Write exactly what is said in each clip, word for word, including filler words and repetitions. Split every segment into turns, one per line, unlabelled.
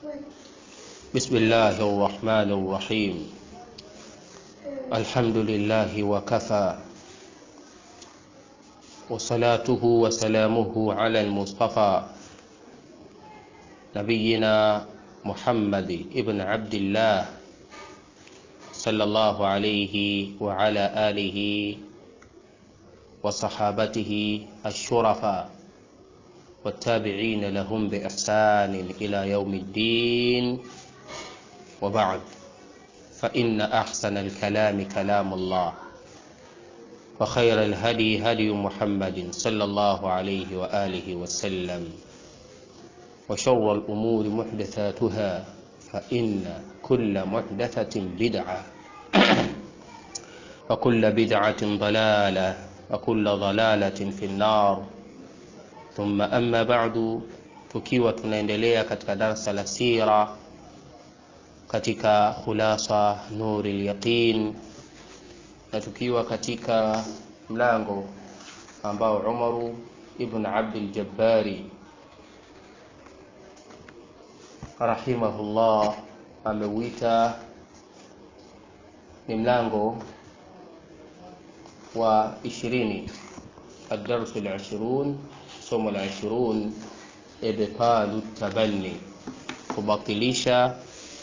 بسم الله الرحمن الرحيم. الحمد لله وكفى، وصلاته وسلامه على المصطفى نبينا محمد ابن عبد الله صلى الله عليه وعلى آله وصحابته الشرفاء والتابعين لهم بإحسان إلى يوم الدين، وبعد، فإن أحسن الكلام كلام الله، وخير الهدي هدي محمد صلى الله عليه وآله وسلم، وشر الأمور محدثاتها، فإن كل محدثة بدعة وكل بدعة ضلالة وكل ضلالة في النار. ثم أما بعد، tukiwa tunaendelea katika darasa la sira katika khulasa nuril yaqin, na tukiwa katika mlango ambao Umar ibn Abdul Jabbari rahimahullah ameuita ni mlango wa ishirini, ad-dars al-ishirin, somo la ishirini, ibtalu tabanni, kubatilisha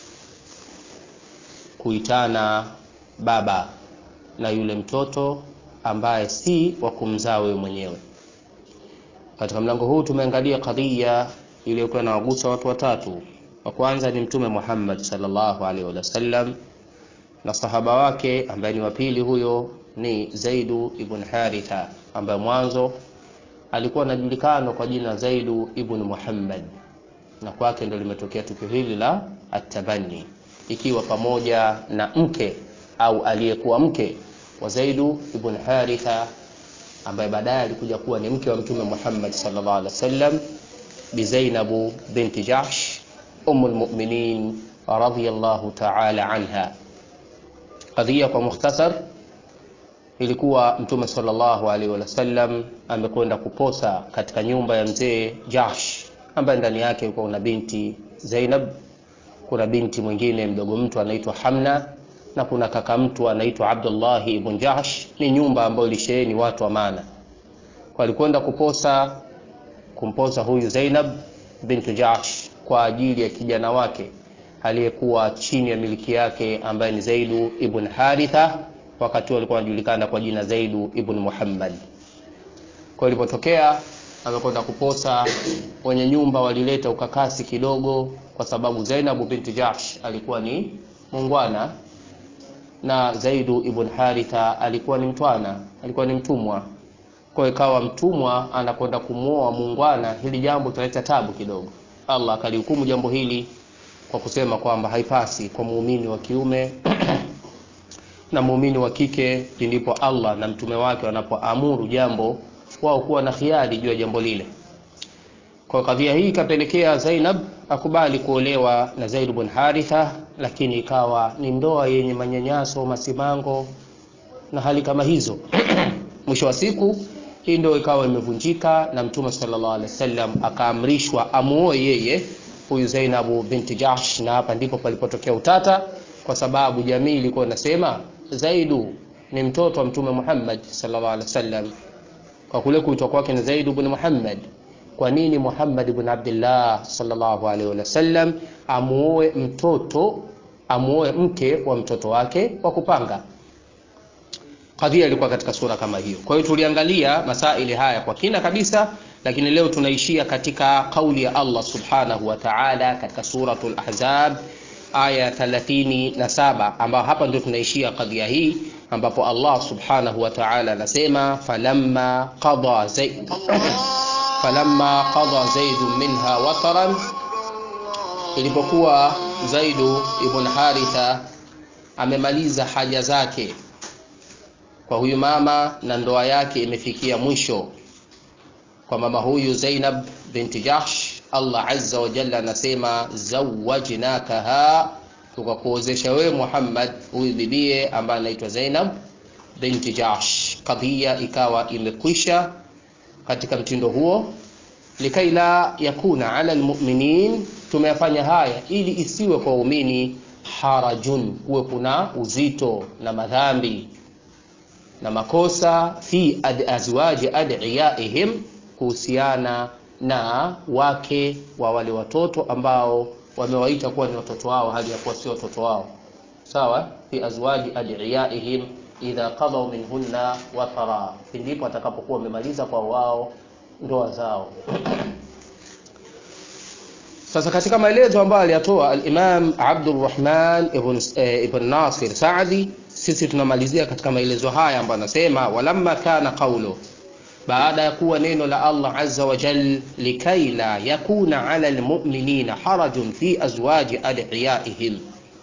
kuitana baba na yule mtoto ambaye si wa kumzaa wewe mwenyewe. Katika mlango huu tumeangalia kadhia iliyokuwa inawagusa watu watatu. Wa kwanza ni Mtume Muhammad sallallahu alaihi wasallam na sahaba wake, ambaye ni wa pili huyo ni Zaidu ibn Haritha, ambaye mwanzo alikuwa anajulikana kwa jina Zaidu ibn Muhammad, na kwake ndio limetokea tukio hili la at-tabanni, ikiwa pamoja na mke au aliyekuwa mke wa Zaidu ibn Haritha, ambaye baadaye alikuja kuwa ni mke wa Mtume Muhammad sallallahu alaihi wasallam, bi Zainab binti Jahsh ummul mu'minin radhiyallahu ta'ala anha. Kadhia kwa mukhtasar, ilikuwa Mtume sallallahu alaihi wasallam amekwenda kuposa katika nyumba ya mzee Jahsh, ambaye ndani yake yuko na binti Zainab, kuna binti mwingine mdogo mtu anaitwa Hamna, na kuna kaka mtu anaitwa Abdullah ibn Jahsh. Ni nyumba ambayo ilisheheni watu wa maana. Kwa alikwenda kuposa kumposa huyu Zainab binti Jahsh kwa ajili ya kijana wake aliyekuwa chini ya miliki yake, ambaye ni Zaidu ibn Haritha, wakati alikuwa anajulikana kwa jina Zaidu ibn Muhammad. Kwa ilipotokea amekwenda kuposa, wenye nyumba walileta ukakasi kidogo, kwa sababu Zainab binti Jahsh alikuwa ni mungwana na Zaidu ibn Haritha alikuwa ni mtwana, alikuwa ni mtumwa. Kwa ikawa mtumwa anakwenda kumuoa mungwana, hili jambo litaleta tabu kidogo. Allah akalihukumu jambo hili kwa kusema kwamba haipasi kwa muumini wa kiume na muumini wa kike, ndipo Allah na mtume wake wanapoamuru jambo, wao kuwa na khiari juu ya jambo lile. Kwa kadhia hii kapelekea Zainab akubali kuolewa na Zaid ibn Haritha, lakini ikawa ni ndoa yenye manyanyaso, masimango na hali kama hizo. Mwisho wa siku hii ndoa ikawa imevunjika, na Mtume sallallahu alaihi wasallam akaamrishwa amuoe yeye huyu Zainab binti Jahsh. Na hapa ndipo palipotokea utata, kwa sababu jamii ilikuwa inasema Zaidu ni mtoto wa Mtume Muhammad sallallahu alaihi wasallam. Kwa kule kuitwa kwake ni Zaid ibn Muhammad, kwa nini Muhammad ibn Abdullah sallallahu alaihi wasallam amuoe mtoto amuoe mke wa mtoto wake wa kupanga? Kadhia ilikuwa katika sura kama hiyo. Kwa hiyo tuliangalia masaili haya kwa kina kabisa, lakini leo tunaishia katika kauli ya Allah subhanahu wa ta'ala katika suratul Ahzab aya thelathini na saba, ambapo hapa ndio tunaishia kadhia hii, ambapo Allah subhanahu wa ta'ala anasema falamma qada zaid falamma qada zaid minha wataran, ilipokuwa Zaidu ibn Haritha amemaliza haja zake kwa huyu mama na ndoa yake imefikia mwisho kwa mama huyu Zainab binti Jahsh, Allah azza wa jalla anasema zawajnakaha, tukakuozesha wewe Muhammad huyu bibie ambaye anaitwa Zainab binti Jahsh. Kadhia ikawa imekwisha katika mtindo huo, likai la yakuna ala almu'minin tumeyafanya haya ili isiwe kwa waumini harajun, kuwe kuna uzito na madhambi na makosa fi ad azwaji adiyaihim, kuhusiana na wake wa wale watoto ambao wamewaita kuwa ni watoto wao hali ya kuwa sio watoto wao. Sawa, fi azwaji adiyaihim idha qadaw minhunna watara, ndipo atakapokuwa wamemaliza kwa wao ndoa zao. Sasa katika maelezo ambayo aliyatoa al-Imam Abdurrahman ibn eh, ibn Nasir Saadi, sisi tunamalizia katika maelezo haya ambayo anasema walamma kana qawlu, baada ya kuwa neno la Allah azza wa jalla, likai la yakuna ala almu'minina harajun fi azwaji adiyaihim,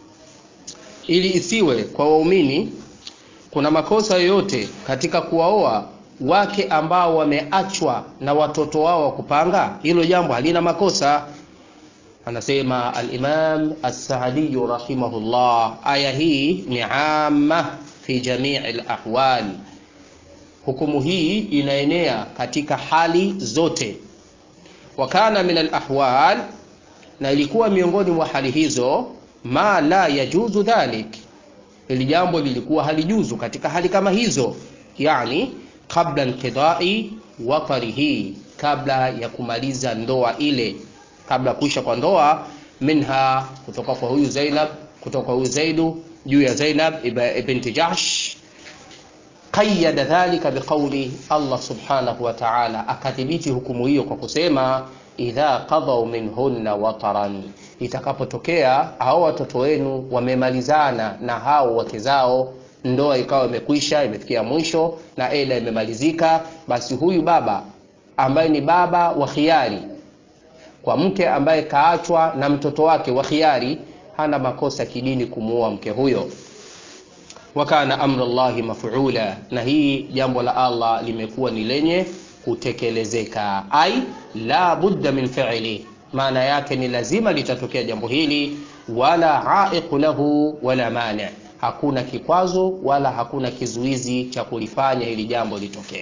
ili isiwe kwa waumini kuna makosa yoyote katika kuwaoa wake ambao wameachwa na watoto wao wa kupanga. Hilo jambo halina makosa. Anasema al-Imam As-Sa'di rahimahullah, aya hii ni amma fi jami' al-ahwal, hukumu hii inaenea katika hali zote. Wa kana min al-ahwal, na ilikuwa miongoni mwa hali hizo, ma la yajuzu dhalik, ili jambo lilikuwa halijuzu katika hali kama hizo, yani kabla inqidai watarihi, kabla ya kumaliza ndoa ile, kabla kuisha kwa ndoa, minha, kutoka kwa huyu Zainab, kutoka kwa huyu Zaidu juu ya Zainab ibn Jahsh. Qayyada dhalika biqawli, Allah subhanahu wa ta'ala akadhibiti hukumu hiyo kwa kusema idha qadaw minhunna wataran, itakapotokea hao watoto wenu wamemalizana na hao wake zao, ndoa ikawa imekwisha, imefikia mwisho na eda imemalizika, basi huyu baba ambaye ni baba wa khiari kwa mke ambaye kaachwa na mtoto wake wa khiari, hana makosa kidini kumuoa mke huyo. Wa kana amrullahi maf'ula, na hii jambo la Allah limekuwa ni lenye kutekelezeka, ai la budda min fi'li, maana yake ni lazima litatokea jambo hili, wala aiq lahu wala mani, hakuna kikwazo wala hakuna kizuizi cha kulifanya hili jambo litokee.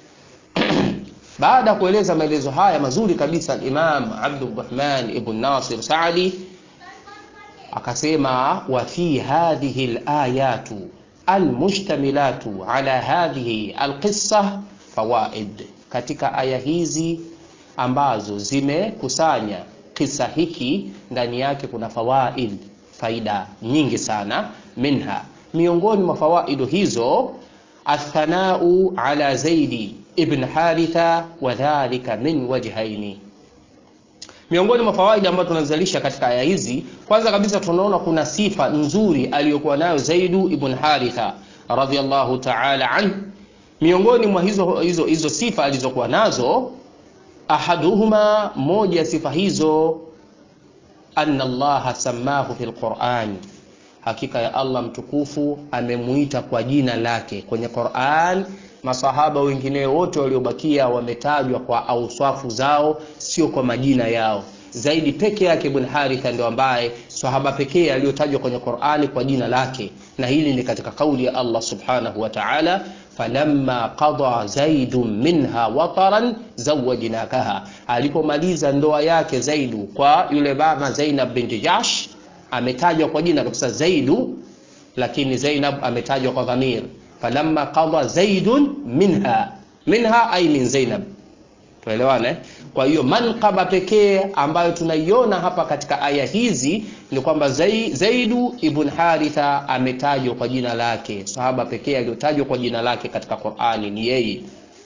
Baada kueleza maelezo haya mazuri kabisa, al-Imam Abdurrahman ibn Nasir Saadi akasema wa fi hadhihi al-ayatu al-mushtamilatu ala hadhihi al-qissa fawaid, katika aya hizi ambazo zimekusanya kisa hiki, ndani yake kuna fawaid, faida nyingi sana. Minha, miongoni mwa fawaidu hizo, athanau ala Zaidi ibn Haritha wa dhalika min wajhaini. Miongoni mwa fawaida ambazo tunazalisha katika aya hizi, kwanza kabisa tunaona kuna sifa nzuri aliyokuwa nayo Zaidu ibn Haritha radhiyallahu ta'ala anhu. Miongoni mwa hizo hizo hizo sifa alizokuwa nazo, ahaduhuma, moja ya sifa hizo, anna Allah samahu fil Qur'an, hakika ya Allah mtukufu amemuita kwa jina lake kwenye Qur'an. Masahaba wengine wote waliobakia wametajwa kwa auswafu zao, sio kwa majina yao. Zaidi peke yake ibn Haritha ndio ambaye sahaba pekee aliyotajwa kwenye Qur'ani kwa jina lake, na hili ni katika kauli ya Allah subhanahu wa ta'ala, falamma qada Zaidun minha wataran zawajnakaha, alipomaliza ndoa yake Zaidu kwa yule baba Zainab binti Jahsh, ametajwa kwa jina kabisa Zaidu, lakini Zainab ametajwa kwa dhamir, falamma qada Zaidun minha, minha ay min Zainab. Tuelewane? Kwa hiyo manqaba pekee ambayo tunaiona hapa katika aya hizi ni kwamba Zaidu ibn Haritha ametajwa kwa jina lake. Sahaba pekee aliyotajwa kwa jina lake katika Qur'ani ni yeye.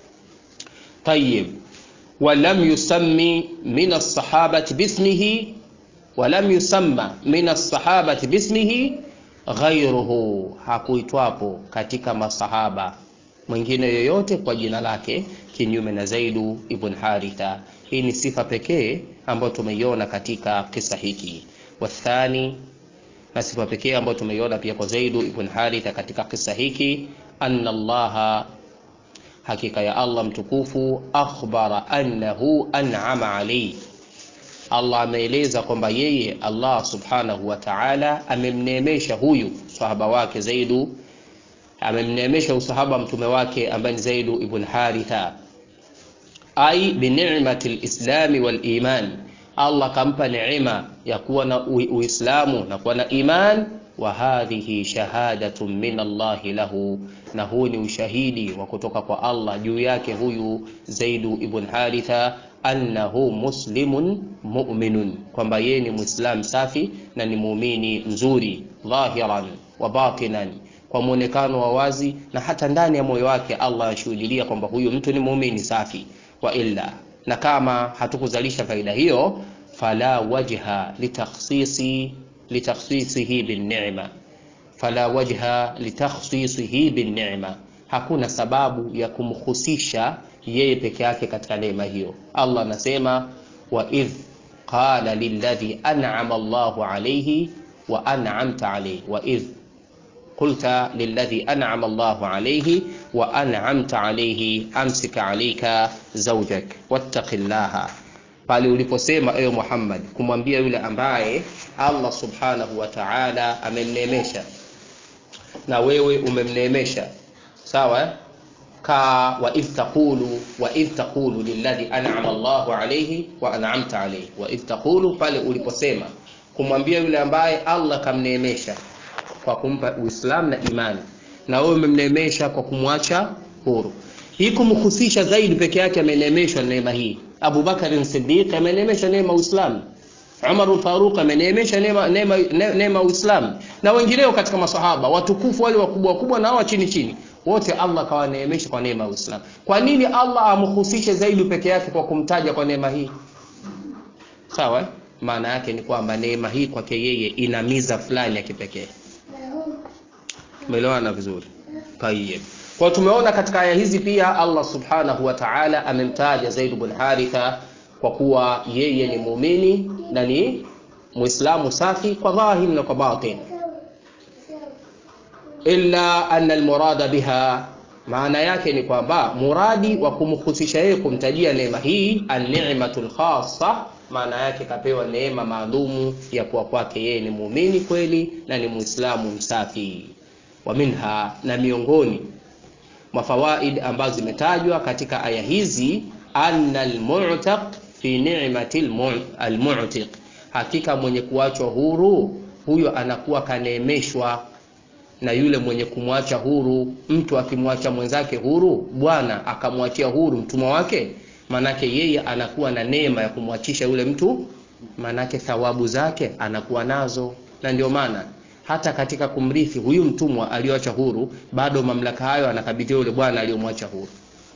Tayyib, walam yusammi min as-sahabati bismihi, walam yusamma min as-sahabati bismihi ghayruhu, hakuitwapo katika masahaba mwingine yoyote kwa jina lake kinyume na Zaidu ibn Haritha. Hii ni sifa pekee ambayo tumeiona katika kisa hiki. Wathani, na sifa pekee ambayo tumeiona pia kwa Zaidu ibn Haritha katika kisa hiki, anna Allah, hakika ya Allah mtukufu, akhbara annahu an'ama alayhi, Allah ameeleza kwamba yeye Allah subhanahu wa ta'ala amemneemesha huyu sahaba wake Zaidu, amemneemesha usahaba mtume wake ambaye ni Zaidu ibn Haritha, ai bi ni'mati al-islam wal iman. Allah kampa neema ya kuwa na Uislamu na kuwa na iman, wa hadhihi shahadatun min Allah lahu, na huu ni ushahidi wa kutoka kwa Allah juu yake huyu Zaid ibn Haritha, annahu muslimun mu'minun, kwamba yeye ni muislam safi na ni muumini mzuri, dhahiran wa batinan, kwa muonekano wa wazi na hata ndani ya moyo wake Allah ashuhudia kwamba huyu mtu ni muumini safi. Wa illa, na kama hatukuzalisha faida hiyo, fala wajha litakhsisi litakhsisihi bin ni'ma, fala wajha litakhsisihi bin ni'ma, hakuna sababu ya kumkhusisha yeye peke yake katika neema hiyo. Allah anasema wa idh qala lilladhi an'ama Allahu alayhi wa an'amta alayhi, wa idh qulta lilladhi an'ama Allahu alayhi wa an'amta alayhi amsik alayka zawjak wattaqillaha, pale uliposema ewe Muhammad kumwambia yule ambaye Allah subhanahu wa ta'ala amemneemesha na wewe umemneemesha, sawa, ka wa idh taqulu wa idh taqulu lilladhi an'ama Allahu alayhi wa an'amta alayhi, wa idh taqulu, pale uliposema kumwambia yule ambaye Allah kamneemesha kwa kumpa Uislamu na imani, na wewe umemneemesha kwa kumwacha huru. Hii kumhusisha zaidi peke yake ameneemeshwa neema hii. Abu Bakar Siddiq ameneemesha neema Uislamu, Umar al-Faruq ameneemesha neema neema neema Uislamu, na wengineo katika masahaba watukufu wale wakubwa wakubwa na hawa chini chini, wote Allah kawaneemesha kwa neema ya Uislamu. Kwa nini Allah amhusishe zaidi peke yake kwa kumtaja kwa neema hii? Sawa, maana yake ni kwamba neema hii kwake yeye ina miza fulani ya kipekee. Umeelewana vizuri? Tayyib. Kwa tumeona katika aya hizi pia Allah subhanahu wa ta'ala amemtaja Zaid ibn Haritha kwa kuwa yeye ni muumini na ni muislamu safi kwa dhahir na kwa batin, illa anna almurada biha, maana yake ni kwamba muradi wa kumhusisha yeye kumtajia neema hii an-ni'matul khassa, maana yake kapewa neema maalumu ya kuwa kwake yeye ni muumini kweli na ni muislamu msafi. Wa minha, na miongoni mwa fawaid ambazo zimetajwa katika aya hizi, anna al-mu'taq fi ni'matil al-mu'tiq, hakika mwenye kuachwa huru huyo anakuwa kaneemeshwa na yule mwenye kumwacha huru. Mtu akimwacha mwenzake huru, bwana akamwachia huru mtumwa wake, manake yeye anakuwa na neema ya kumwachisha yule mtu, manake thawabu zake anakuwa nazo. Na ndio maana hata katika kumrithi huyu mtumwa aliyoacha huru, bado mamlaka hayo anakabidhiwa yule bwana aliyomwacha huru.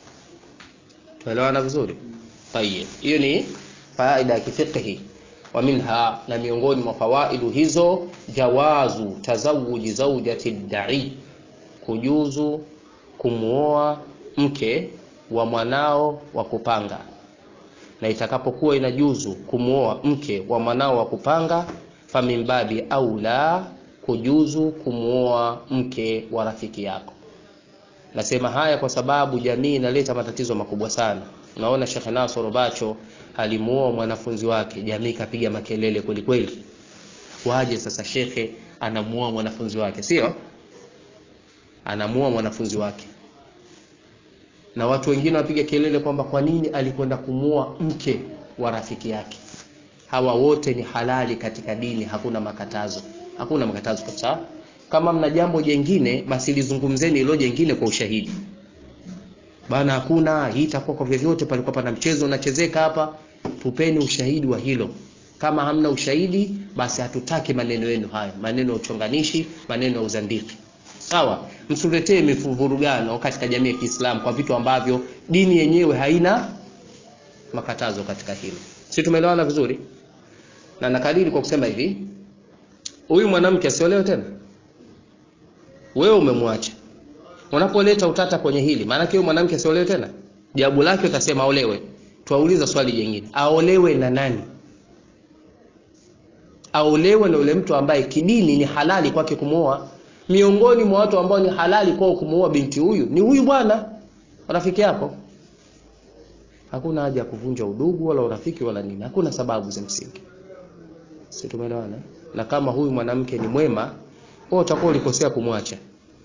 Tuelewana vizuri? Tayeb, hiyo ni faida ya kifiqhi. Wa minha, na miongoni mwa fawaidu hizo, jawazu tazawuji zawjati da'i, kujuzu kumuoa mke wa mwanao wa kupanga. Na itakapokuwa inajuzu kumuoa mke wa mwanao wa kupanga, famimbabi aula kujuzu kumuoa mke wa rafiki yako. Nasema haya kwa sababu jamii inaleta matatizo makubwa sana. Unaona Sheikh Nasoro Bacho alimuoa mwanafunzi wake, jamii kapiga makelele kweli kweli. Waje sasa shekhe anamuoa mwanafunzi wake, sio? Anamuoa mwanafunzi wake. Na watu wengine wapiga kelele kwamba kwa nini alikwenda kumuoa mke wa rafiki yake. Hawa wote ni halali katika dini, hakuna makatazo. Hakuna makatazo kabisa. Kama mna jambo jingine basi lizungumzeni hilo jingine kwa ushahidi. Bana hakuna, hii itakuwa kwa vyovyote palikuwa pana mchezo unachezeka hapa, tupeni ushahidi wa hilo. Kama hamna ushahidi basi hatutaki maneno yenu haya, maneno ya uchonganishi, maneno ya uzandiki. Sawa? Msiletee mivurugano katika jamii ya Kiislamu kwa vitu ambavyo dini yenyewe haina makatazo katika hilo. Sisi tumeelewana vizuri? Na nakalili kwa kusema hivi, huyu mwanamke asiolewe tena. Wewe umemwacha. Unapoleta utata kwenye hili, maana yake huyu mwanamke asiolewe tena. Jawabu lake utasema aolewe. Tuauliza swali jingine. Aolewe na nani? Aolewe na yule mtu ambaye kidini ni halali kwake kumuoa. Miongoni mwa watu ambao ni halali kwao kumuoa binti huyu ni huyu bwana, rafiki yako. Hakuna haja ya kuvunja udugu wala urafiki wala nini. Hakuna sababu za msingi. Sisi tumeelewana? Na kama huyu mwanamke ni mwema, wewe utakuwa ulikosea kumwacha.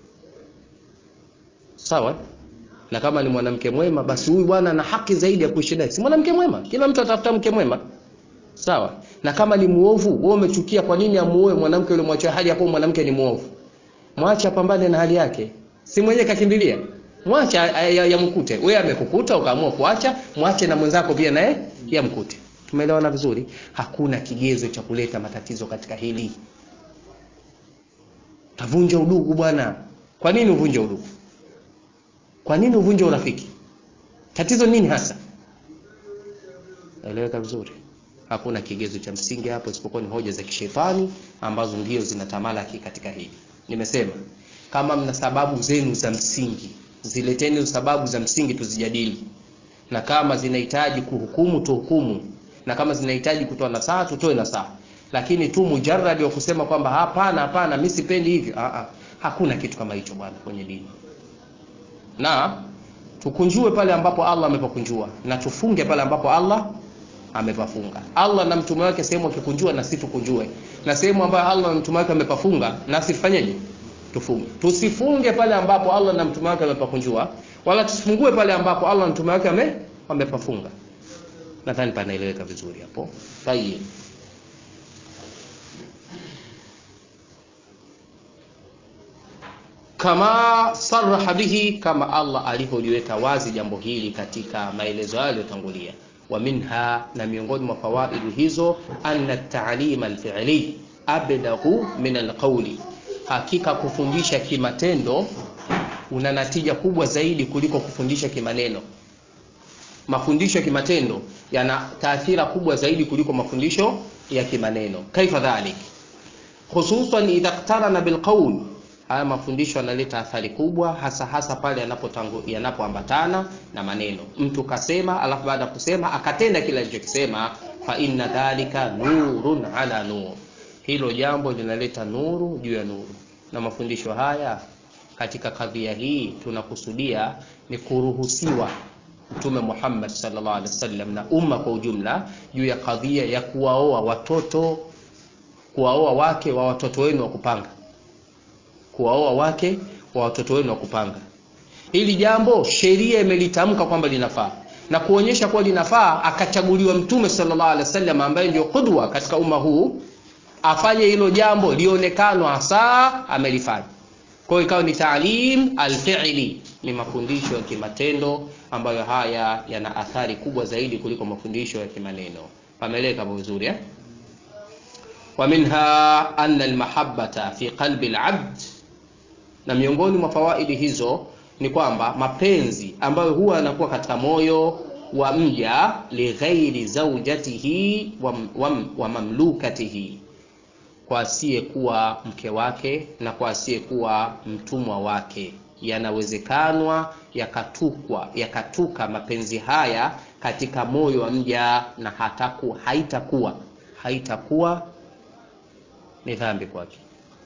Sawa? Na kama ni mwanamke mwema, basi huyu bwana ana haki zaidi ya kuishi naye. Si mwanamke mwema? Kila mtu atafuta mke mwema. Sawa? Sawa? Na kama ni muovu, wewe umechukia kwa nini amuoe mwanamke yule mwache hali hapo mwanamke ni muovu? Mwache apambane na hali yake. Si mwenyewe kakimbilia. Mwache yamkute. Ya wewe amekukuta ukaamua kuacha, mwache na mwenzako pia naye yamkute. Tumeelewana vizuri? Hakuna kigezo cha kuleta matatizo katika hili. Tavunja udugu bwana. Kwa nini uvunje udugu? Kwa nini uvunje urafiki? Tatizo nini hasa? Eleweka vizuri. Hakuna kigezo cha msingi hapo isipokuwa ni hoja za kishetani ambazo ndio zinatamalaki katika hili. Nimesema kama mna sababu zenu za msingi, zileteni sababu za msingi tuzijadili. Na kama zinahitaji kuhukumu tuhukumu, na kama zinahitaji kutoa nasaha tutoe nasaha. Lakini tu mujarrad wa kusema kwamba hapana hapana mimi sipendi hivyo, a a hakuna kitu kama hicho bwana kwenye dini. Na tukunjue pale ambapo Allah amepakunjua na tufunge pale ambapo Allah amepafunga. Allah na mtume wake sehemu akikunjua na sisi tukunjue. Na sehemu ambayo Allah na mtume wake amepafunga na sisi tufanyeje? Tufunge. Tusifunge pale ambapo Allah na mtume wake amepakunjua, wala tusifungue pale ambapo Allah na mtume wake ame amepafunga. Nadhani panaeleweka vizuri hapo. Tayeb. Kama sarraha bihi, kama Allah alivyoliweka wazi jambo hili katika maelezo yaliyotangulia. Wa minha, na miongoni mwa fawaid hizo, anna at-ta'lim al-fi'li abdahu min al-qawli, hakika kufundisha kimatendo una natija kubwa zaidi kuliko kufundisha kimaneno. Mafundisho ya kimatendo yana taathira kubwa zaidi kuliko mafundisho ya kimaneno. Kaifa dhalik? Hususan idha iqtarana bil qawl, haya mafundisho yanaleta athari kubwa hasa hasa pale yanapotangu yanapoambatana na maneno. Mtu kasema alafu baada ya kusema akatenda kile alichokisema, fa inna dhalika nurun ala nur, hilo jambo linaleta nuru juu ya nuru. Na mafundisho haya katika kadhia hii tunakusudia ni kuruhusiwa Mtume Muhammad sallallahu alaihi wasallam na umma kwa ujumla juu ya kadhia ya kuwaoa watoto, kuwaoa wake wa watoto wenu wa kupanga. Kuwaoa wake wa watoto wenu wa kupanga. Hili jambo sheria imelitamka kwamba linafaa, na kuonyesha kuwa linafaa akachaguliwa Mtume sallallahu alaihi wasallam ambaye ndio qudwa katika umma huu, afanye hilo jambo lionekanwa hasa amelifanya. Kwa hiyo ikawa ni ta'lim al-fi'li, ni mafundisho ya kimatendo ambayo haya yana athari kubwa zaidi kuliko mafundisho ya kimaneno. Pameleka vizuri eh? Wa minha anna al-mahabbata fi qalbi al-'abd, na miongoni mwa fawaidi hizo ni kwamba mapenzi ambayo huwa yanakuwa katika moyo wa mja li ghairi zawjatihi wa, wa, wa mamlukatihi, kwa asiye kuwa mke wake na kwa asiye kuwa mtumwa wake, yanawezekanwa yakatukwa yakatuka mapenzi haya katika moyo wa mja, na hataku haitakuwa haitakuwa ni dhambi kwake.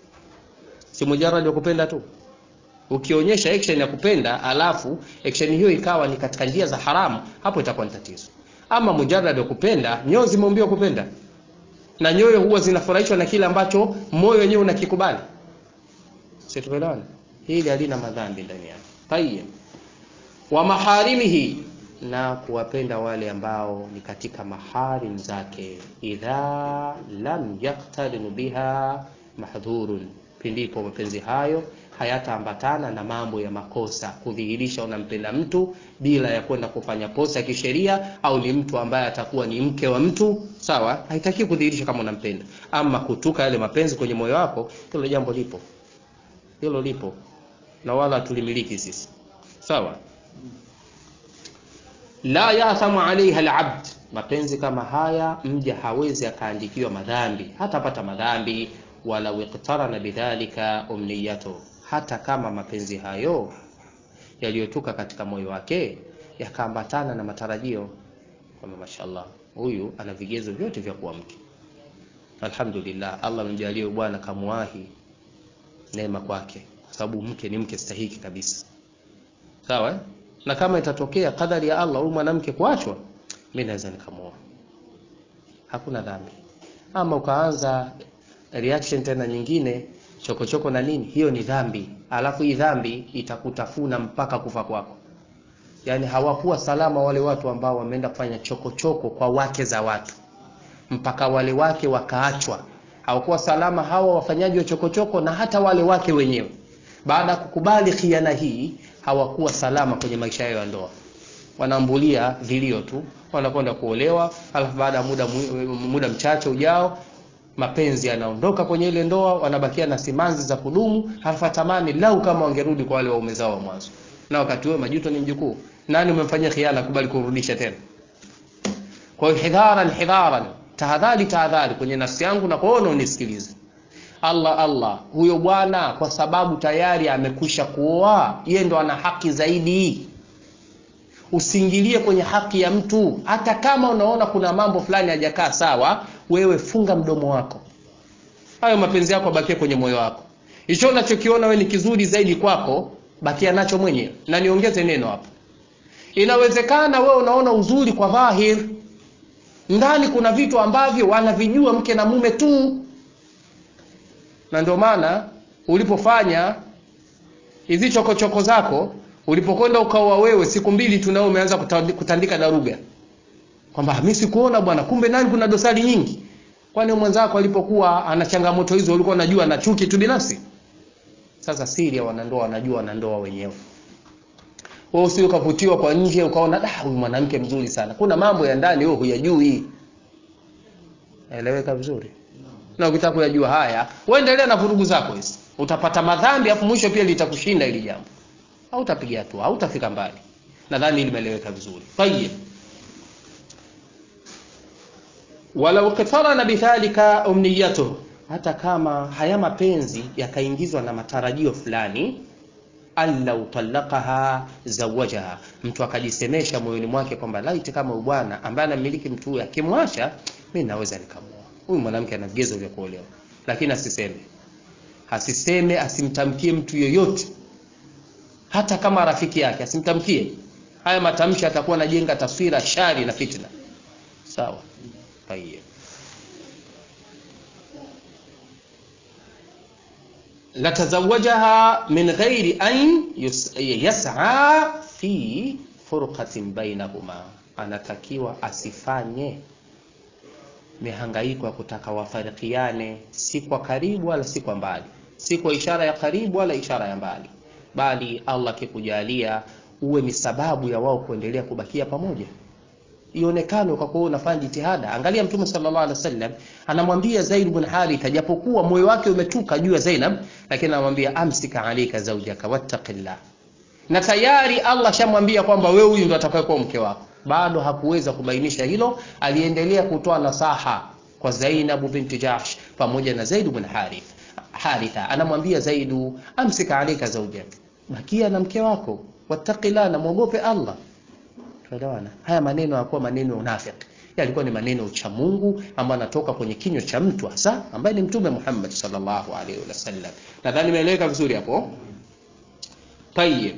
Si mujarrad wa kupenda tu. Ukionyesha action ya kupenda alafu action hiyo ikawa ni katika njia za haramu, hapo itakuwa ni tatizo. Ama mujarrad wa kupenda, nyoyo zimeumbiwa kupenda, na nyoyo huwa zinafurahishwa na kile ambacho moyo wenyewe unakikubali. Sisi tuelewana? Hili halina madhambi ndani yake. Tayyib. Wa maharimihi, na kuwapenda wale ambao ni katika maharim zake, idha lam yaqtarinu biha mahdhurun, pindipo mapenzi hayo hayataambatana na mambo ya makosa, kudhihirisha unampenda mtu bila ya kwenda kufanya posa ya kisheria, au ni mtu ambaye atakuwa ni mke wa mtu, sawa, haitaki kudhihirisha kama unampenda. Ama kutuka yale mapenzi kwenye moyo wako, hilo jambo lipo, hilo lipo na wala tulimiliki sisi, sawa. La yathamu alaiha al-abd, mapenzi kama haya mja hawezi akaandikiwa madhambi, hatapata madhambi, wala wiqtarana bidhalika umniyatu, hata kama mapenzi hayo yaliyotoka katika moyo wake yakaambatana na matarajio kwamba mashallah huyu ana vigezo vyote vya kuwa mke, alhamdulillah, Allah amjalie bwana kamwahi, neema kwake, kwa sababu mke ni mke stahiki kabisa, sawa. Na kama itatokea kadari ya Allah huyu mwanamke kuachwa, mimi naweza nikamuoa, hakuna dhambi. Ama ukaanza reaction tena nyingine chokochoko choko na nini, hiyo ni dhambi. Alafu hii dhambi itakutafuna mpaka kufa kwako. Yani hawakuwa salama wale watu ambao wameenda kufanya chokochoko choko kwa wake za watu. mpaka wale wake wakaachwa. Hawakuwa salama hawa wafanyaji wa chokochoko na hata wale wake wenyewe. Baada kukubali khiana hii, hawakuwa salama kwenye maisha yao ya ndoa. Wanaambulia vilio tu, wanakwenda kuolewa, alafu baada ya muda muda mchache ujao mapenzi yanaondoka kwenye ile ndoa, wanabakia na simanzi za kudumu, halafu tamani lau kama wangerudi kwa wale waume zao wa mwanzo. Na wakati huo majuto ni mjukuu. Nani umemfanyia khiana kubali kurudisha tena? Kwa hiyo hidharan hidharan, tahadhari tahadhari kwenye nafsi yangu na kuona unisikilize. Allah Allah, huyo bwana kwa sababu tayari amekwisha kuoa, yeye ndo ana haki zaidi. Usiingilie kwenye haki ya mtu. Hata kama unaona kuna mambo fulani hajakaa sawa, wewe funga mdomo wako. Hayo mapenzi yako bakia kwenye moyo wako. Hicho unachokiona wewe ni kizuri zaidi kwako, bakia nacho mwenyewe. Na niongeze neno hapo. Inawezekana wewe unaona uzuri kwa dhahir, ndani kuna vitu ambavyo wanavijua mke na mume tu. Na ndio maana ulipofanya hizi chokochoko zako, ulipokwenda ukaoa wewe, siku mbili tu nao umeanza kutandika daruga kwamba mimi sikuona bwana, kumbe nani kuna dosari nyingi. Kwani mwenzako alipokuwa ana changamoto hizo ulikuwa unajua na chuki tu binafsi? Sasa siri ya wanandoa wanajua wanandoa wenyewe. Wewe usio kavutiwa kwa nje ukaona ah huyu mwanamke mzuri sana, kuna mambo ya ndani wewe huyajui. Eleweka vizuri? Na ukitaka kuyajua haya, uendelee na vurugu zako hizi. Utapata madhambi afu mwisho pia litakushinda ili jambo. Hautapiga hatua, hautafika mbali. Nadhani limeeleweka vizuri. Tayeb. Wala ukifarana bidhalika umniyatuhu, hata kama haya mapenzi yakaingizwa na matarajio fulani, alla utalaqaha zawajaha, mtu akajisemesha moyoni mwake kwamba laiti kama bwana ambaye anamiliki mtu huyu akimwacha mimi naweza nikamoa. Huyu mwanamke ana vigezo vya kuolewa. Lakini asiseme. Asiseme, asimtamkie mtu yoyote. Hata kama rafiki yake asimtamkie. Haya matamshi atakuwa anajenga taswira shari na fitna. Sawa. Tayeb. La tazawajaha min ghairi an yas'a fi furqatin bainahuma, anatakiwa asifanye mihangaiko ya kutaka wafarikiane, si kwa karibu wala si kwa mbali, si kwa ishara ya karibu wala ishara ya mbali, bali Allah kikujalia uwe ni sababu ya wao kuendelea kubakia pamoja. Ionekane kwa kuwa unafanya jitihada. Angalia Mtume sallallahu alaihi wasallam anamwambia Zaid ibn Haritha, japokuwa moyo wake umetuka juu ya Zainab, lakini anamwambia amsika alika zawjaka wattaqillah. Na tayari Allah shamwambia kwamba wewe huyu ndo atakayekuwa mke wako. Bado hakuweza kubainisha hilo, aliendelea kutoa nasaha kwa Zainab binti Jahsh pamoja na Zaid ibn Haritha. Haritha anamwambia Zaid, amsika alika zawjaka, bakia na mke wako, wattaqillah, na muogope Allah. Tuelewana? Haya maneno hayakuwa maneno unafiki. Yalikuwa ni maneno cha Mungu ambayo yanatoka kwenye kinywa cha mtu hasa ambaye ni Mtume Muhammad sallallahu alaihi wasallam. Nadhani nimeeleweka vizuri hapo. Tayeb.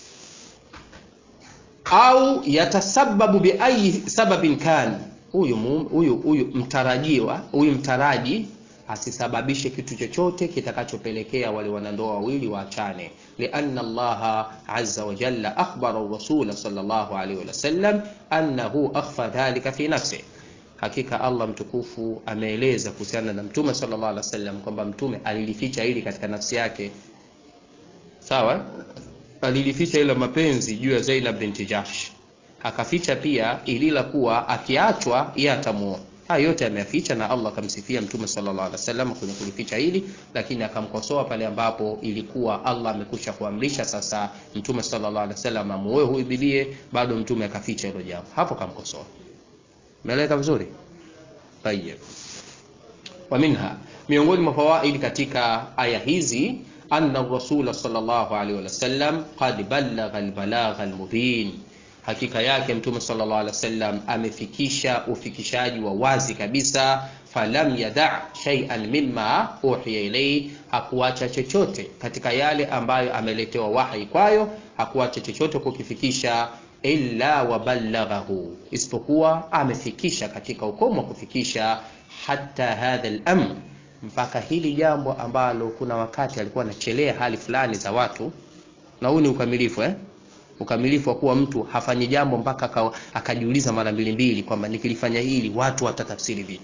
Au yatasababu bi ayi sababin kan, huyu huyu huyu mtarajiwa, huyu mtaraji asisababishe kitu chochote kitakachopelekea wale wanandoa wawili waachane. Lianna Allah azza wa jalla akhbara ar-rasul sallallahu alayhi wa sallam annahu akhfa dhalika fi nafsi. Hakika Allah mtukufu ameeleza kuhusiana na Mtume sallallahu alayhi wasallam kwamba Mtume alilificha hili katika nafsi yake. Sawa? Alilificha ile mapenzi juu ya Zainab binti Jahsh. Akaficha pia ilila kuwa akiachwa yeye atamuoa. Haya yote ameyaficha na Allah akamsifia Mtume sallallahu alaihi wasallam kwenye kulificha hili, lakini akamkosoa pale ambapo ilikuwa Allah amekusha kuamrisha sasa Mtume sallallahu alaihi wasallam amuoe huyu bibie, bado Mtume akaficha hilo jambo. Hapo akamkosoa. Umeeleka vizuri? Tayeb. Wa minha, miongoni mwa fawaidi katika aya hizi, anna ar-rasul sallallahu alaihi wasallam qad ballagha al-balagha al-mubin, hakika yake Mtume sallallahu alaihi wasallam amefikisha ufikishaji wa wazi kabisa. Falam yada' shay'an mimma uhiya ilayhi, hakuacha chochote katika yale ambayo ameletewa wahi kwayo, hakuacha chochote kukifikisha. Illa waballaghahu, isipokuwa amefikisha katika ukomo wa kufikisha. Hatta hadha al-amr, mpaka hili jambo ambalo kuna wakati alikuwa anachelea hali fulani za watu, na huu ni ukamilifu eh ukamilifu wa kuwa mtu hafanyi jambo mpaka akajiuliza mara mbili mbili kwamba nikilifanya hili watu watatafsiri vipi.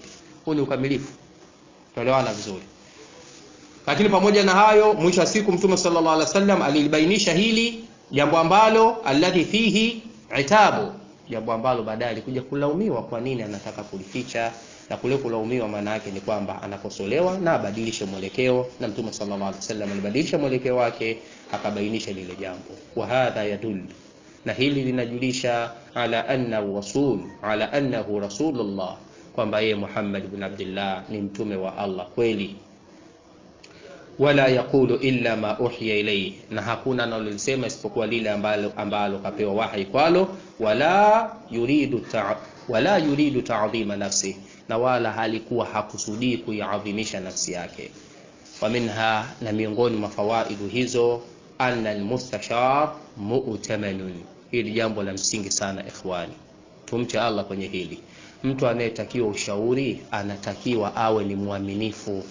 Huu ni ukamilifu. Tuelewana vizuri. Lakini pamoja na hayo, mwisho wa siku Mtume sallallahu alaihi wasallam alilibainisha hili jambo ambalo alladhi fihi itabu, jambo ambalo baadaye alikuja kulaumiwa kwa nini anataka kulificha, na kule kulaumiwa maana yake ni kwamba anakosolewa na abadilishe mwelekeo, na Mtume sallallahu alaihi wasallam alibadilisha mwelekeo wake akabainisha lile jambo. Wa hadha yadul, na hili linajulisha ala anna rasul ala annahu rasulullah, kwamba yeye Muhammad ibn Abdullah ni mtume wa Allah kweli. Wala yaqulu illa ma uhiya ilayhi, na hakuna analolisema isipokuwa lile ambalo ambalo kapewa wahi kwalo. Wala yuridu ta wala yuridu ta'dhima nafsi, na wala halikuwa hakusudii kuiadhimisha nafsi yake. Wa minha, na miongoni mwa fawaidu hizo, anna almustashar mu'tamanun. Hili jambo la msingi sana ikhwani, tumche Allah kwenye hili. Mtu anayetakiwa ushauri anatakiwa awe ni muaminifu.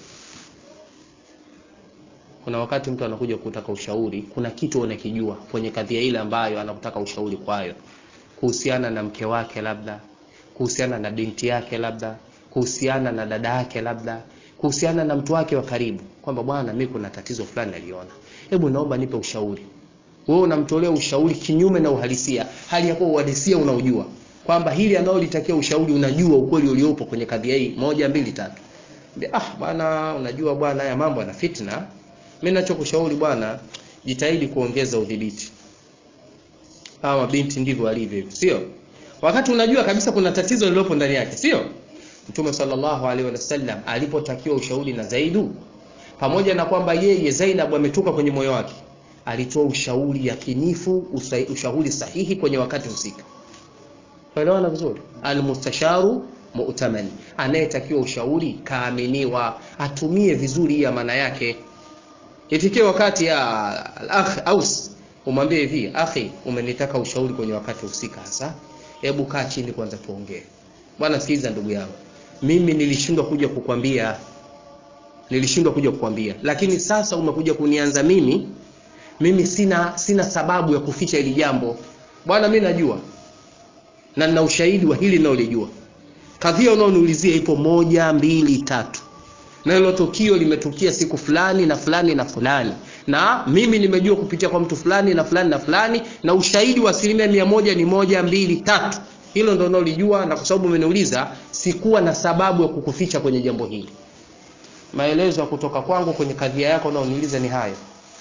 Kuna wakati mtu anakuja kutaka ushauri, kuna kitu unakijua kwenye kadhia ile ambayo anakutaka ushauri kwayo, kuhusiana na mke wake labda, kuhusiana na binti yake labda, kuhusiana na dada yake labda, kuhusiana na mtu wake wa karibu, kwamba bwana mimi kuna tatizo fulani naliona, hebu naomba nipe ushauri. Wewe unamtolea ushauri kinyume na uhalisia, hali ya kuwa uhalisia unaujua kwamba hili analolitakia ushauri, unajua ukweli uliopo kwenye kadhia hii moja mbili tatu. Ah bwana, unajua bwana haya mambo yana fitna, mimi ninachokushauri bwana, jitahidi kuongeza udhibiti. Hawa binti ndivyo walivyo hivyo, sio? Wakati unajua kabisa kuna tatizo lilopo ndani yake, sio? Mtume sallallahu alaihi wasallam alipotakiwa ushauri na Zaidu, pamoja na kwamba yeye Zainab ametoka kwenye moyo wake, alitoa ushauri yakinifu, ushauri sahihi kwenye wakati husika. Faelewana vizuri? Al-mustasharu mu'taman, anayetakiwa ushauri kaaminiwa, atumie vizuri ya maana yake. Ifikie wakati ya al-akh Aus, umwambie hivi, akhi, umenitaka ushauri kwenye wakati husika hasa, hebu kaa chini kwanza tuongee. Bwana sikiliza ndugu yangu, mimi nilishindwa kuja kukwambia, nilishindwa kuja kukwambia, lakini sasa umekuja kunianza mimi, mimi sina sina sababu ya kuficha hili jambo. Bwana mimi najua na nina ushahidi wa hili ninaolijua. Kadhia unaoniulizia ipo moja mbili tatu, na hilo tukio limetukia siku fulani na fulani na fulani, na mimi nimejua kupitia kwa mtu fulani na fulani na fulani, na ushahidi wa asilimia mia moja ni moja mbili tatu. Hilo ndio naolijua, na kwa sababu umeniuliza sikuwa na sababu ya kukuficha kwenye jambo hili. Maelezo kutoka kwangu kwenye kadhia yako unaoniuliza ni hayo.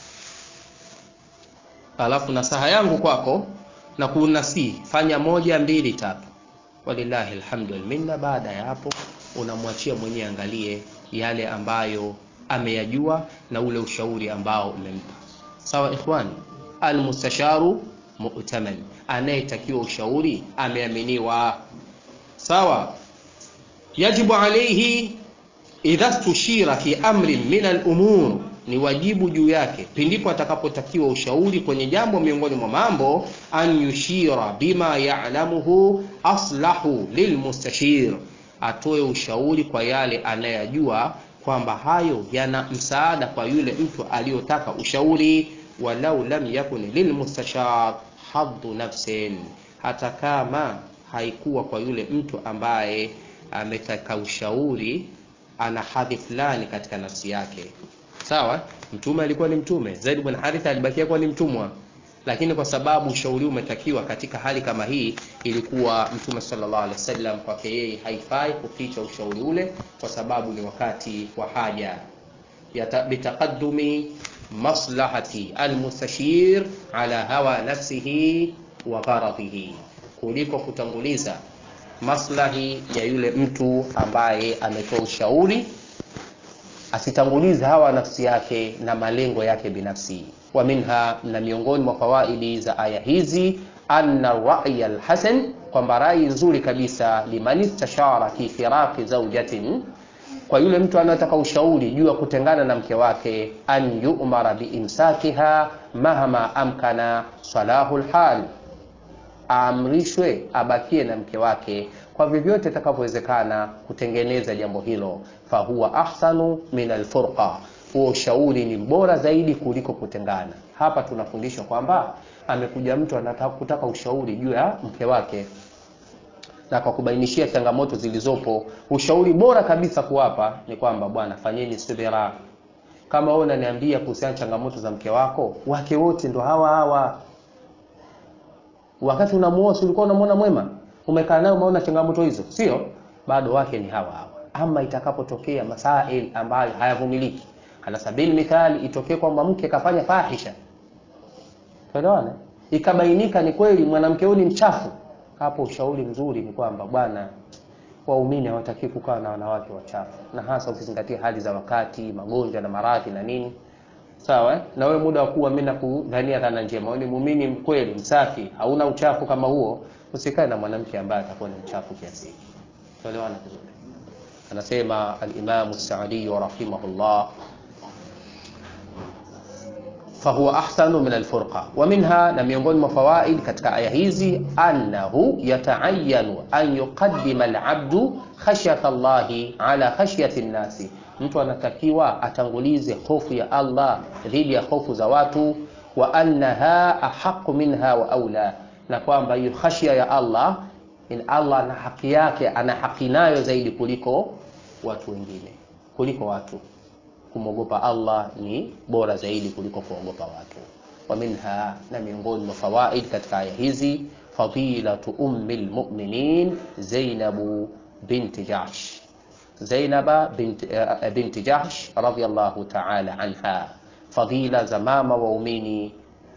Alafu nasaha yangu kwako na kunasi, fanya moja mbili tatu, walillahi alhamdu wal minna. Baada ya hapo unamwachia mwenyewe angalie yale ambayo ameyajua na ule ushauri ambao umempa. Sawa ikhwani? Almustasharu mu'taman, anayetakiwa ushauri ameaminiwa. Sawa? Yajibu alayhi idha tushira fi amrin min al-umur, ni wajibu juu yake pindipo atakapotakiwa ushauri kwenye jambo miongoni mwa mambo, an yushira bima ya'lamuhu aslahu lilmustashir, atoe ushauri kwa yale anayajua kwamba hayo yana msaada kwa yule mtu aliyotaka ushauri. Walau lam yakun lilmustashar haddu nafsin, hata kama haikuwa kwa yule mtu ambaye ametaka ushauri ana hadhi fulani katika nafsi yake. Sawa? Mtume alikuwa ni mtume, Zaid ibn Haritha alibakia kuwa ni mtumwa, lakini kwa sababu ushauri umetakiwa katika hali kama hii, ilikuwa Mtume sallallahu alaihi wasallam kwake yeye haifai kuficha ushauri ule, kwa sababu ni wakati wa haja ya bitaqaddumi maslahati almustashir ala hawa nafsihi wa gharadhihi, kuliko kutanguliza maslahi ya yule mtu ambaye ametoa ushauri, asitangulize hawa nafsi yake na malengo yake binafsi. Wa minha, na miongoni mwa fawaidi za aya hizi, anna ra'ya al-hasan, kwamba rai nzuri kabisa, liman istashara fi firaqi zawjatin, kwa yule mtu anataka ushauri juu ya kutengana na mke wake, an yu'mara bi imsakiha mahama amkana salahul hal, amrishwe abakie na mke wake kwa vyovyote itakavyowezekana kutengeneza jambo hilo. Fa huwa ahsanu min alfurqa, huo ushauri ni bora zaidi kuliko kutengana. Hapa tunafundishwa kwamba amekuja mtu anataka kutaka ushauri juu ya mke wake, na kwa kubainishia changamoto zilizopo. Ushauri bora kabisa kuwapa ni kwamba bwana, fanyeni subira. Kama wewe unaniambia kuhusiana changamoto za mke wako, wake wote ndo hawa hawa. Wakati unamuoa ulikuwa unamwona mwema, umekaa naye umeona changamoto hizo, sio? Bado wake ni hawa hawa. Ama itakapotokea masail ambayo hayavumiliki, ala sabili mithali, itokee kwamba mke kafanya fahisha, tuelewane, ikabainika ni kweli mwanamke huyu ni mchafu, hapo ushauri mzuri ni kwamba bwana, waumini hawataki kukaa na wanawake wachafu, na hasa ukizingatia hali za wakati, magonjwa na maradhi na nini. Sawa eh? Na wewe muda wa kuwa mimi nakudhania dhana njema, wewe ni muumini mkweli msafi, hauna uchafu kama huo, usikae na mwanamke ambaye atakuwa ni mchafu kiasi hiki. Tuelewana vizuri. Anasema al-Imam as-Sa'di rahimahullah, fahuwa ahsanu min al-furqa. Wa minha, na miongoni mwa fawaid katika aya hizi, annahu yata'ayyanu an yuqaddima al-'abdu khashyata Allahi ala khashyati an-nasi. Mtu anatakiwa atangulize hofu ya Allah dhidi ya hofu za watu, wa annaha ahaqqu minha wa aula, na kwamba hiyo khashya ya Allah, in Allah na haki yake, ana haki nayo zaidi kuliko watu wengine, kuliko watu. Kumogopa Allah ni bora zaidi kuliko kuogopa watu. Wa minha, na miongoni mwa fawaid katika aya hizi, fadilatu ummil mu'minin Zainab bint Jahsh. Zainab bint uh, bint Jahsh radhiyallahu ta'ala anha, fadila za mama waumini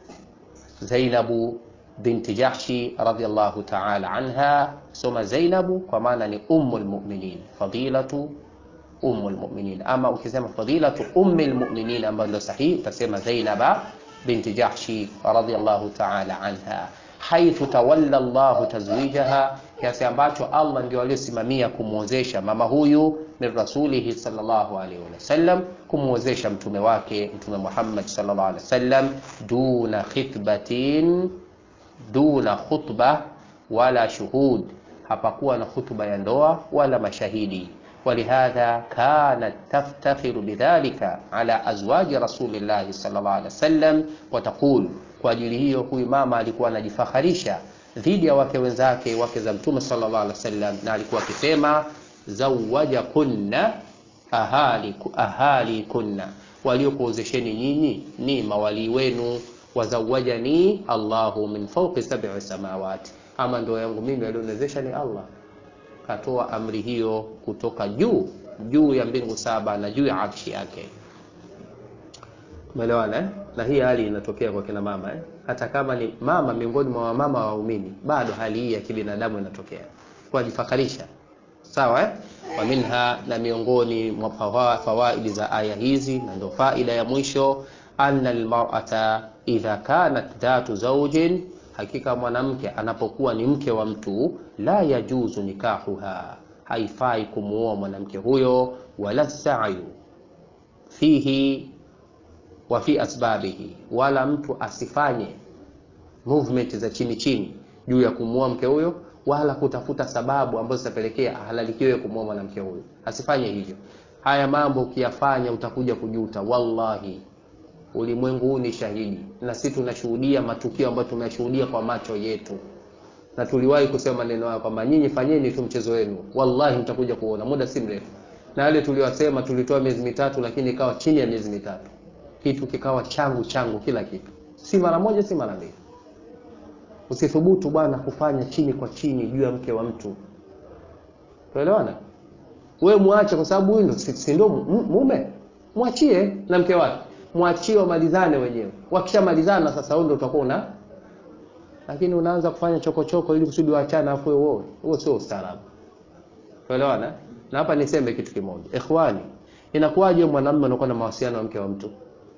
Zainab binti Jahshi radhiyallahu ta'ala anha. Soma Zainabu kwa maana ni ummul mu'minin, fadilatu ummul mu'minin. Ama ukisema fadilatu ummil mu'minin ambayo ndio sahihi, utasema Zainab binti Jahshi radhiyallahu ta'ala anha, haithu tawalla Allah tazwijaha, kiasi ambacho Allah ndio aliyosimamia kumuozesha mama huyu min rasulihi sallallahu alaihi wasallam, kumuozesha mtume wake Mtume Muhammad sallallahu alaihi wasallam, duna khitbatin, duna khutba wala shuhud, hapakuwa na khutba ya ndoa wala mashahidi. Walihadha kanat taftakhiru bidhalika ala azwaji rasulillahi sallallahu alaihi wasallam wa taqul, kwa ajili hiyo huyu mama alikuwa anajifakharisha dhidi ya wake wenzake, wake za Mtume sallallahu alaihi wasallam, na alikuwa akisema zawajakunna ahali ahali kunna, waliokuozesheni nyinyi ni mawali wenu, wazawajani Allahu min fawqi sab'i samawati, ama ndio yangu mimi alioniwezesha ni Allah. Katoa amri hiyo kutoka juu juu ya mbingu saba na juu ya arshi yake. Umeelewana eh? Na hii hali inatokea kwa kina mama eh? Hata kama ni mama miongoni mwa mama waumini, bado hali hii ya kibinadamu inatokea, kwa jifakarisha. Sawa eh? Wa minha, na miongoni mwa fawaidi za aya hizi, na ndio faida ya mwisho, anna almar'ata idha kanat dhatu zawjin, hakika mwanamke anapokuwa ni mke wa mtu, la yajuzu nikahuha, haifai kumuoa mwanamke huyo, wala sa'yu fihi wa fi asbabihi, wala mtu asifanye movement za chini chini juu ya kumuoa mke huyo, wala kutafuta sababu ambazo zitapelekea ahalalikiwe kumuoa mwanamke huyo. Asifanye hivyo. Haya mambo ukiyafanya utakuja kujuta. Wallahi, ulimwengu huu ni shahidi, na sisi tunashuhudia matukio ambayo tumeshuhudia kwa macho yetu, na tuliwahi kusema maneno haya kwamba nyinyi fanyeni tu mchezo wenu, wallahi mtakuja kuona muda si mrefu. Na wale tuliwasema tulitoa miezi mitatu, lakini ikawa chini ya miezi mitatu, kitu kikawa changu changu kila kitu, si mara moja si mara mbili. Usithubutu bwana kufanya chini kwa chini juu ya mke wa mtu. Tuelewana? Wewe muache, kwa sababu huyu si ndo mume, muachie na mke wake, muachie wamalizane wenyewe. Wakishamalizana sasa wewe ndio utakuwa una, lakini unaanza kufanya chokochoko ili kusudi waachane afu wewe, huo sio ustaarabu. Tuelewana? Na hapa niseme kitu kimoja, ikhwani, inakuwaje mwanamume anakuwa na mawasiliano na mke wa mtu?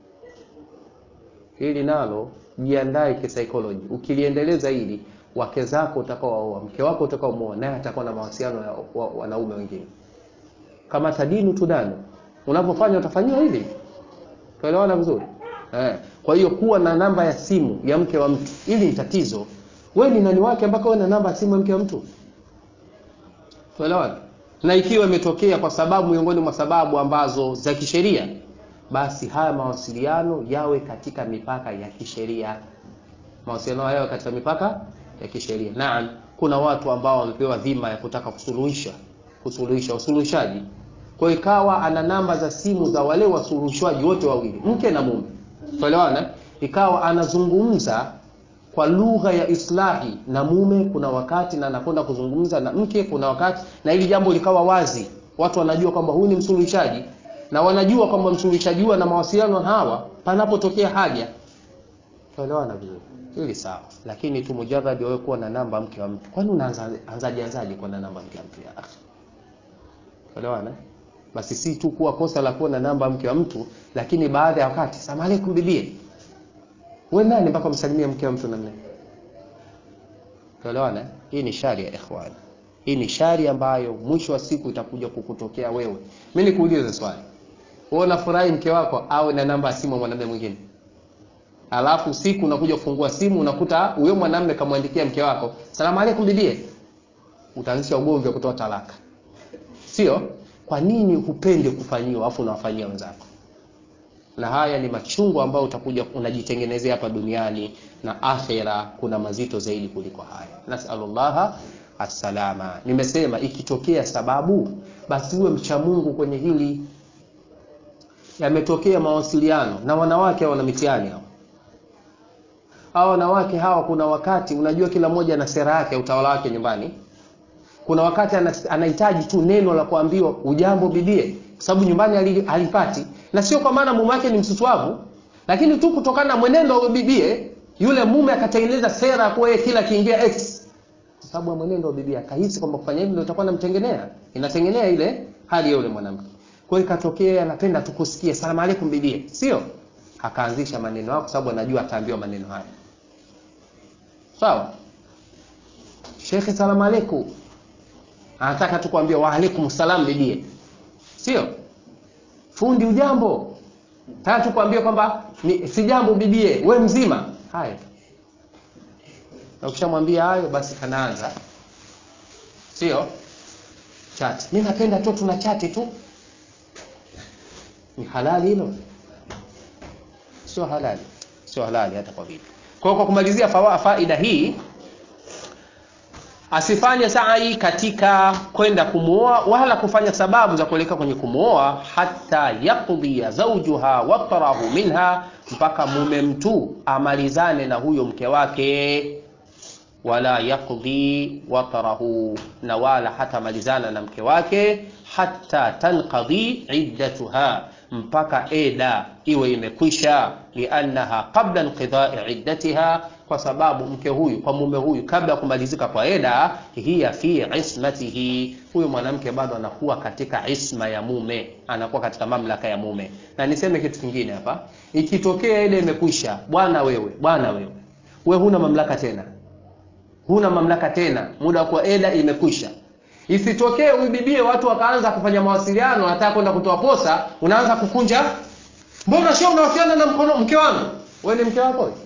Hili nalo jiandae kisaikolojia. Ukiliendeleza hili, wake zako utakaooa, mke wako utakaomuoa, naye atakuwa na mawasiliano na wanaume wengine. Kama tadinu tudanu, unapofanya utafanywa hili. Tuelewana vizuri? Eh. Kwa hiyo kuwa na namba ya simu ya mke wa mtu, ili ni tatizo. Wewe ni nani wake mpaka wewe na namba ya simu ya mke wa mtu? Tuelewana? Na ikiwa imetokea kwa sababu miongoni mwa sababu ambazo za kisheria, basi haya mawasiliano yawe katika mipaka ya kisheria. Mawasiliano hayo katika mipaka ya kisheria. Naam, kuna watu ambao wamepewa dhima ya kutaka kusuluhisha kusuluhisha usuluhishaji. Kwa ikawa ana namba za simu za wale wasuluhishaji wote wawili, mke na mume. Tuelewana? Ikawa anazungumza kwa lugha ya islahi na mume kuna wakati, na anakwenda kuzungumza na mke kuna wakati, na ili jambo likawa wazi. Watu wanajua kwamba huyu ni msuluhishaji, na wanajua kwamba msuluhishaji huwa na mawasiliano hawa panapotokea haja. Tuelewana vizuri? Hili sawa. Lakini tu mujarrad wewe kuwa na namba mke wa mtu, kwani unaanza anzaje anzaje kwa na namba mke wa mtu ya akhi? Tuelewana? Basi si tu kuwa kosa la kuwa na namba mke wa mtu, lakini baada ya wakati, salamu alaykum bibi. Wewe nani mpaka msalimie mke wa mtu namna hiyo? Tuelewana? Hii ni shari ya ikhwan. Hii ni shari ambayo mwisho wa siku itakuja kukutokea wewe. Mimi nikuulize swali. Wewe unafurahi mke wako awe na namba ya simu ya mwanamume mwingine? Alafu siku unakuja kufungua simu unakuta huyo mwanamume kamwandikia mke wako, "Salamu alaykum bibi." Utaanzisha ugomvi wa kutoa talaka. Sio? Kwa nini hupende kufanyiwa afu unawafanyia wenzako? Na haya ni machungu ambayo utakuja unajitengenezea hapa duniani, na akhera kuna mazito zaidi kuliko haya. Nasallallahu as-salama. Nimesema ikitokea sababu, basi uwe mcha Mungu kwenye hili. Yametokea mawasiliano na wanawake wana mitihani hao. Hao wanawake hawa kuna wakati unajua kila mmoja na sera yake, utawala wake nyumbani. Kuna wakati anahitaji tu neno la kuambiwa ujambo bibie, sababu nyumbani alipati. Na sio kwa maana mume wake ni msuswavu, lakini tu kutokana na mwenendo wa bibie, yule mume akatengeneza sera kwa yeye kila kiingia X. Kwa sababu ya mwenendo wa bibie akahisi kwamba kufanya hivyo ndio itakuwa namtengenea. Inatengenea ile hali ya yule mwanamke. Kwa hiyo ikatokea anapenda tu kusikia salamu alaykum bibie, sio? Akaanzisha maneno yake kwa sababu anajua ataambiwa maneno haya. Sawa? Sheikh salamu alaykum. Anataka tu kuambia wa alaykum salam bibie. Sio? Fundi ujambo. Nataka tu kuambia kwamba si jambo bibie, wewe mzima. Haya. Na ukishamwambia hayo basi kanaanza. Sio? Chat. Mimi napenda tu tuna chat tu. Ni halali hilo? Sio halali. Sio halali hata kwa vipi. Kwa hiyo kwa kumalizia faida hii, asifanye sa'i katika kwenda kumuoa wala kufanya sababu za kuelekea kwenye kumuoa, hata yaqdi zawjuha wa tarahu minha, mpaka mume mtu amalizane na huyo mke wake. Wala yaqdi wa tarahu, na wala hata malizana na mke wake, hata tanqadi iddatuha, mpaka eda iwe imekwisha. Liannaha qabla inqidha'i iddatiha, kwa sababu mke huyu kwa mume huyu kabla ya kumalizika kwa eda, hiya fi ismatihi, huyo mwanamke bado anakuwa katika isma ya mume, anakuwa katika mamlaka ya mume. Na niseme kitu kingine hapa, ikitokea ile imekwisha, bwana wewe bwana wewe wewe huna mamlaka tena, huna mamlaka tena, muda kwa eda imekwisha. Isitokee ubibie watu wakaanza kufanya mawasiliano, hata kwenda kutoa posa, unaanza kukunja, mbona sio unawasiliana na mkono mke wangu? Wewe ni mke wako huyo?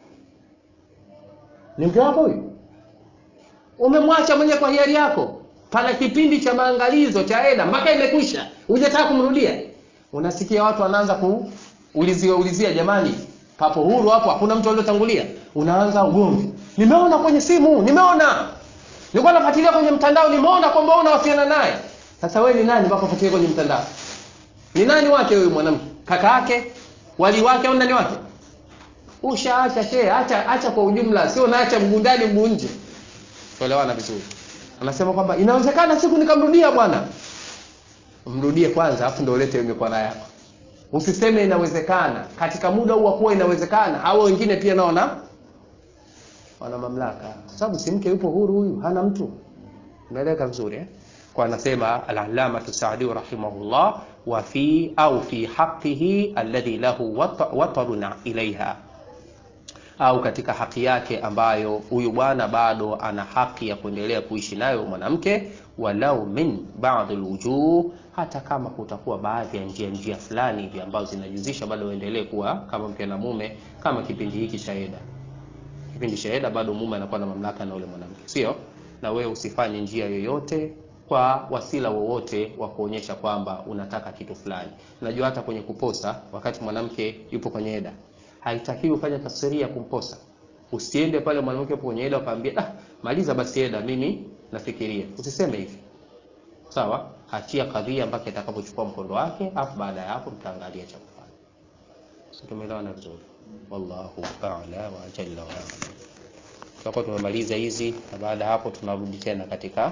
Ni mke wako huyo? Umemwacha mwenye kwa hiari yako. Pana kipindi cha maangalizo cha eda mpaka imekwisha, hujataka kumrudia. Unasikia watu wanaanza kuulizia ulizia, jamani, papo huru hapo hakuna mtu aliyotangulia. Unaanza ugomvi. Nimeona kwenye simu, nimeona. Nilikuwa nafuatilia kwenye mtandao, nimeona kwamba unawasiliana naye. Sasa wewe ni nani mpaka ufuatilie kwenye mtandao? Ni nani wake huyu mwanamke? Kaka yake? Wali wake au nani wake? Ushaacha shehe, acha acha kwa ujumla, sio naacha mguu ndani mguu nje. Tuelewana vizuri. Anasema kwamba inawezekana siku nikamrudia bwana. Mrudie kwanza afu ndio ulete mikono yako. Usiseme inawezekana. Katika muda huu kwa inawezekana, hao wengine pia naona wana mamlaka. Kwa sababu si mke yupo huru huyu, hana mtu. Umeeleka vizuri eh? Kwa anasema al-Allama Saadi rahimahullah, wa fi au fi haqqihi alladhi lahu wataruna ilaiha, au katika haki yake ambayo huyu bwana bado ana haki ya kuendelea kuishi nayo mwanamke, walau min ba'd alwujuh, hata kama kutakuwa baadhi ya njia njia fulani hivi ambazo zinajuzisha bado waendelee kuwa kama mke na mume, kama kipindi hiki cha eda. Kipindi cha eda bado mume anakuwa na mamlaka na yule mwanamke, sio? Na wewe usifanye njia yoyote kwa wasila wowote wa kuonyesha kwamba unataka kitu fulani. Unajua hata kwenye kuposa, wakati mwanamke yupo kwenye eda, haitakiwi ufanye tafsiria kumposa. Usiende pale mwanamke yupo kwenye eda ukamwambia, "Ah, maliza basi eda, mimi nafikiria. Usiseme hivi. Sawa? Achia kadhia mpaka itakapochukua mkondo wake, afu baada ya hapo mtaangalia cha kufanya. Sisi tumeelewana vizuri. Wallahu ta'ala wa jalla wa ala. Tutakuwa tumemaliza hizi na baada hapo tunarudi tena katika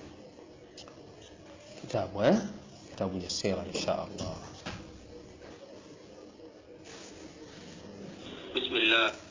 kitabu eh kitabu cha sira insha Allah. Bismillah.